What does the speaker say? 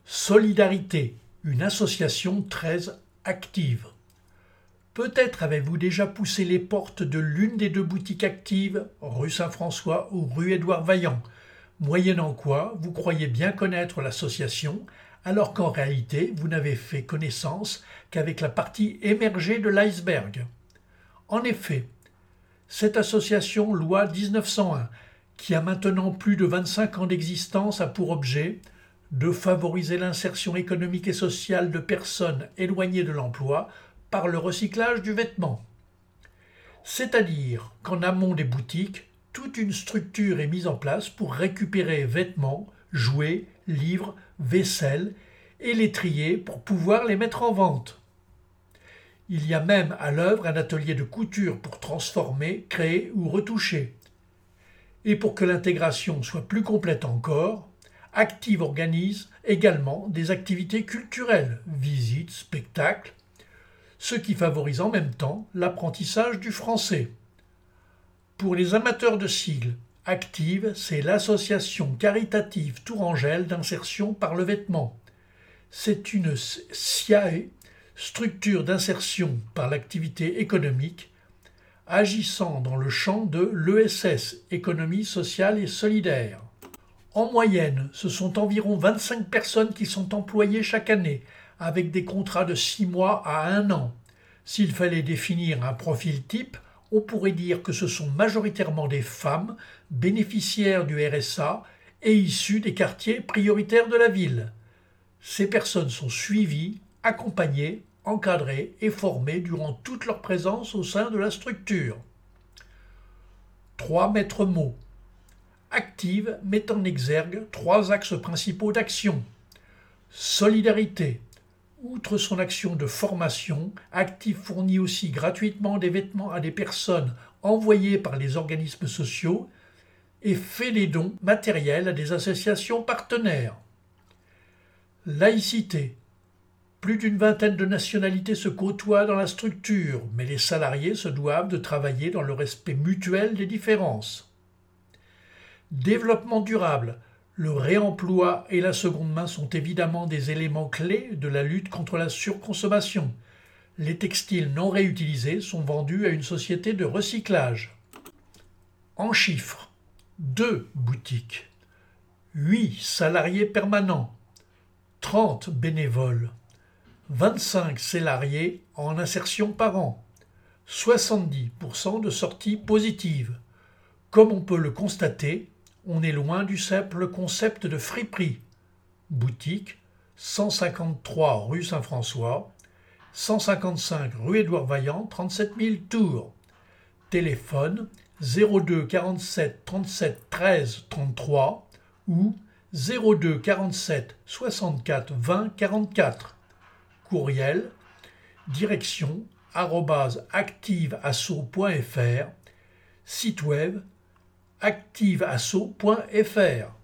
Solidarité, une association très active. Peut-être avez-vous déjà poussé les portes de l'une des deux boutiques actives, rue Saint-François ou rue Édouard Vaillant, moyennant quoi vous croyez bien connaître l'association, alors qu'en réalité vous n'avez fait connaissance qu'avec la partie émergée de l'iceberg. En effet, cette association loi 1901, qui a maintenant plus de 25 ans d'existence, a pour objet de favoriser l'insertion économique et sociale de personnes éloignées de l'emploi par le recyclage du vêtement. C'est-à-dire qu'en amont des boutiques, toute une structure est mise en place pour récupérer vêtements, jouets, livres, vaisselle et les trier pour pouvoir les mettre en vente. Il y a même à l'œuvre un atelier de couture pour transformer, créer ou retoucher. Et pour que l'intégration soit plus complète encore, Active organise également des activités culturelles, visites, spectacles, ce qui favorise en même temps l'apprentissage du français. Pour les amateurs de sigles, Active, c'est l'association caritative tourangelle d'insertion par le vêtement. C'est une SIAE, structure d'insertion par l'activité économique, agissant dans le champ de l'ESS, économie sociale et solidaire. En moyenne, ce sont environ 25 personnes qui sont employées chaque année, avec des contrats de 6 mois à 1 an. S'il fallait définir un profil type, on pourrait dire que ce sont majoritairement des femmes bénéficiaires du RSA et issues des quartiers prioritaires de la ville. Ces personnes sont suivies, accompagnées, encadrées et formées durant toute leur présence au sein de la structure. 3 maîtres mots. Active met en exergue 3 axes principaux d'action. Solidarité. Outre son action de formation, Active fournit aussi gratuitement des vêtements à des personnes envoyées par les organismes sociaux et fait des dons matériels à des associations partenaires. Laïcité. Plus d'une vingtaine de nationalités se côtoient dans la structure, mais les salariés se doivent de travailler dans le respect mutuel des différences. Développement durable. Le réemploi et la seconde main sont évidemment des éléments clés de la lutte contre la surconsommation. Les textiles non réutilisés sont vendus à une société de recyclage. En chiffres, 2 boutiques, 8 salariés permanents, 30 bénévoles, 25 salariés en insertion par an, 70% de sorties positives. Comme on peut le constater, on est loin du simple concept de friperie. Boutique, 153 rue Saint-François, 155 rue Édouard Vaillant, 37 000 Tours. Téléphone 02 47 37 13 33 ou 02 47 64 20 44. Courriel, direction @activeasso.fr, site web activeasso.fr.